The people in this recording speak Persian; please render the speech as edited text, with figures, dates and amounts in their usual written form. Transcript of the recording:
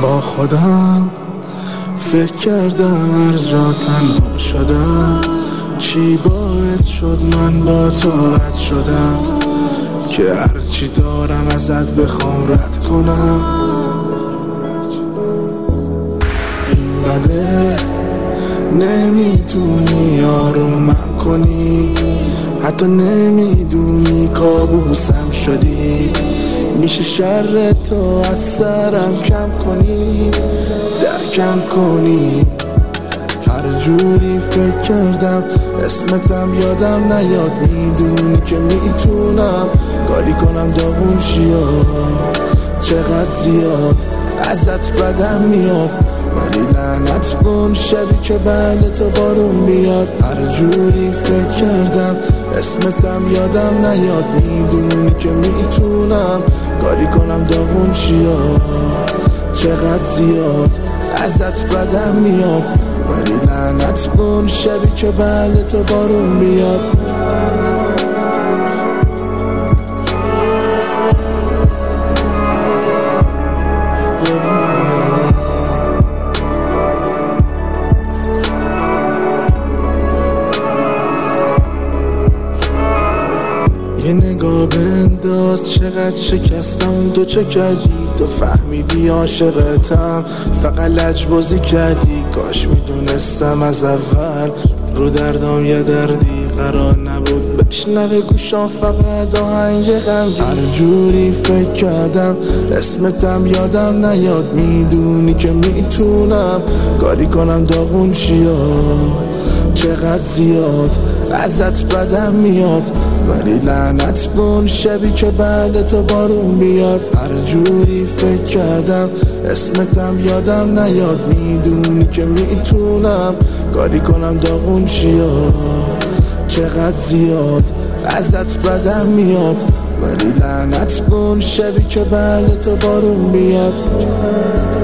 با خودم فکر کردم هر جا تنها شدم چی باعث شد من با تو رد شدم که هرچی دارم ازت بخوام رد کنم. این بده نمیتونی آرومم کنی، حتی نمیدونی کابوسم شدی. میشه شر تو از سرم کم کنی، درکم کنی. هر جوری فکر کردم اسمتم یادم نیاد، میدونی که میتونم کاری کنم داغون شیا. چقدر زیاد ازت بدم میاد، ولی لعنت به اون شبی که بعد تو بارون بیاد. هر جوری فکر کردم اسمتم یادم نیاد، میدونی که میتونم کاری کنم داغون شیا. چقدر زیاد ازت بدم میاد، ولی لعنت به اون شبی که بعد تو بارون بیاد. یه نگاه بنداز چقدر شکستم، تو چه کردی؟ تو فهمیدی عاشقتم، فقط لجبازی کردی. کاش میدونستم از اول رو دردام یه دردی قرار نبود بشنوه گوشام فقط آهنگ غمگین. هر جوری فکر کردم اسمتم یادم نیاد، میدونی که میتونم کاری کنم داغون شیا. چقدر زیاد ازت بدم میاد، ولی لعنت به اون شبی که بعد تو بارون بیاد. هر جوری فکر کردم اسمتم یادم نیاد، میدونی که میتونم کاری کنم داغون شیا. چقدر زیاد ازت بدم میاد، ولی لعنت به اون شبی که بعد تو بارون بیاد.